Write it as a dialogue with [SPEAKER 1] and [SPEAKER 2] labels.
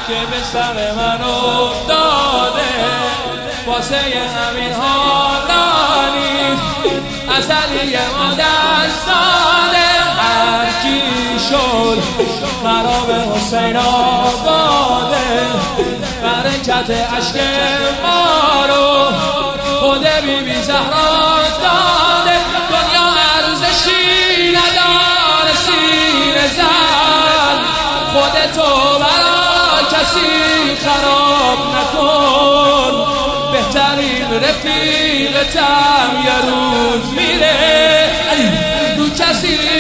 [SPEAKER 1] که به سر من افتاده واسه همین حالا نیست ازلی ما دست داده هرکی شد خراب حسین آباده برکت عشق ما رو خود بی بی زهرا داده دنیا ارزشی نداره سینه زن خودتو برا کسی خراب نکن بهترین رفیقتم یه روز میره رو کسی